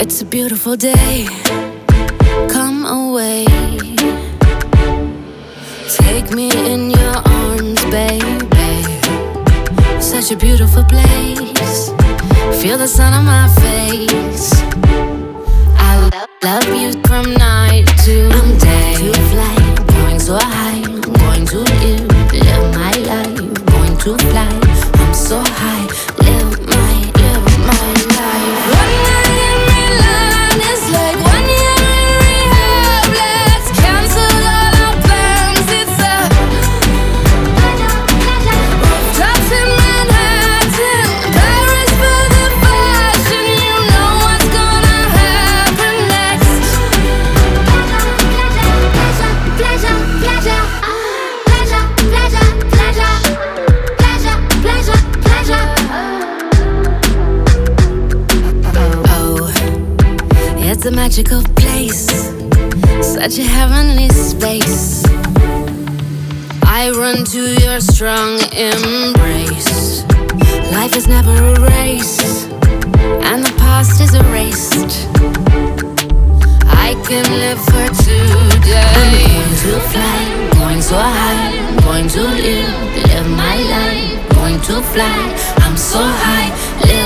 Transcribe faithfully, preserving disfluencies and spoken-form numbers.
It's a beautiful day, come away. Take me in your arms, baby. Such a beautiful place. Feel the sun on my face. I lo- love you from night to I'm day. To fly, going so high, I'm going to you. Live my life, going to fly. I'm so high, live my, live my life. One night in Milan is like one year in rehab. Let's cancel all our plans. It's a rooftops in Manhattan, Paris for the fashion. You know what's gonna happen next. Pleasure, pleasure, pleasure, pleasure, pleasure, pleasure, pleasure, pleasure, pleasure. Oh, it's a magical place, such a heavenly space. I run to your strong embrace. Life is never a race, and the past is erased. I can live for today. I'm going to fly, going so high, going to live, live my life, going to fly. I'm so high, live